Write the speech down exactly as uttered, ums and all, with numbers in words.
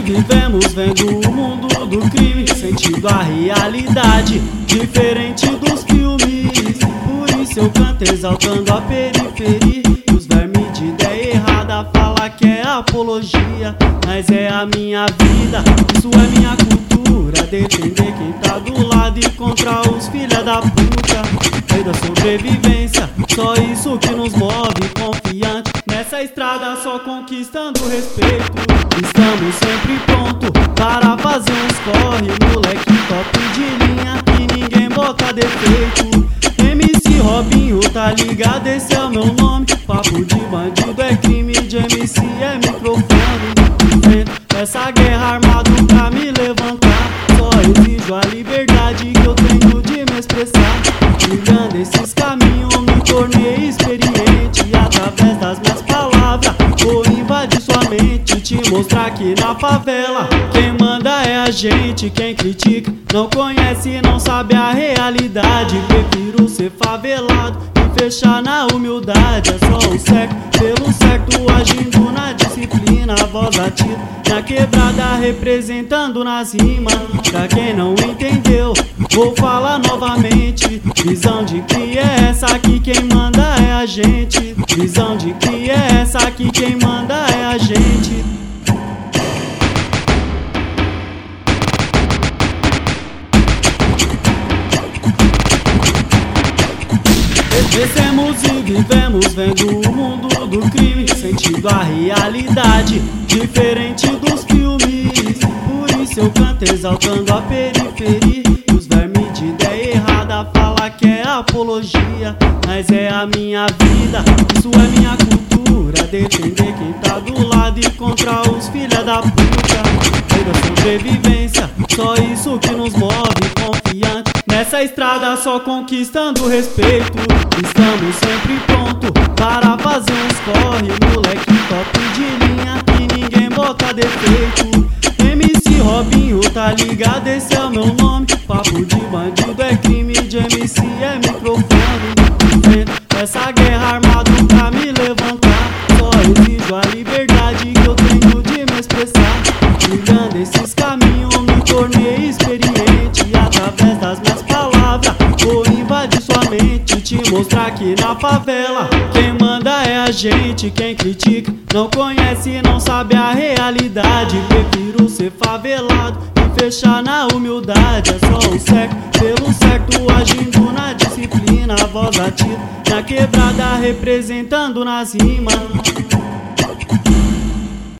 vivemos vendo o mundo do crime, sentindo a realidade diferente dos filmes. Por isso eu canto exaltando a periferia. Os vermes de ideia errada fala que é apologia, mas é a minha vida, isso é minha cultura. Defender quem tá do lado e contra os filha da puta. Lei da sobrevivência, só isso que nos move. Confiante nessa estrada, só conquistando respeito. Estamos sempre pronto para fazer uns corre. Moleque top de linha e ninguém bota defeito. M C Robinho, tá ligado? Esse é o meu nome. Papo de bandido é crime, de M C é microfone. Enfrento essa guerra armado pra me levantar. Só exijo a liberdade que eu tenho de me expressar. Trilhando esses caminhos me tornei experiente. Através das minhas palavras vou invadir sua mente. Te mostrar que na favela quem manda é a gente. Quem critica não conhece, não sabe a realidade. Prefiro ser favelado e fechar na humildade. É só o certo pelo certo, agindo na disciplina. A voz atira na quebrada, representando nas rimas. Pra quem não entendeu, vou falar novamente. Visão de que é essa aqui, quem manda é a gente. Visão de que é essa aqui, quem manda é a gente. Crescemos e vivemos vendo o mundo do crime, sentindo a realidade diferente dos filmes. Por isso eu canto exaltando a periferia. Os vermes de ideia errada fala que é apologia, mas é a minha vida, isso é minha cultura. Defender quem tá do lado e contra os filha da puta. Lei da sobrevivência, só isso que nos move. Confiante nessa estrada, só conquistando respeito. Estamos sempre pronto para fazer uns corre. Moleque top de linha e ninguém bota defeito. M C Robinho, tá ligado? Esse é o meu nome. Papo de bandido é crime, de M C é microfone. Enfrento essa guerra armado pra me levantar. Só exijo a liberdade que eu tenho de me expressar. Trilhando esses caminhos me tornei experiente. Através das minhas palavras vou invadir sua mente. Te mostrar que na favela quem manda é a gente. Quem critica não conhece, não sabe a realidade. Prefiro ser favelado e fechar na humildade. É só o certo pelo certo, agindo na disciplina. A voz atira na quebrada, representando nas rimas.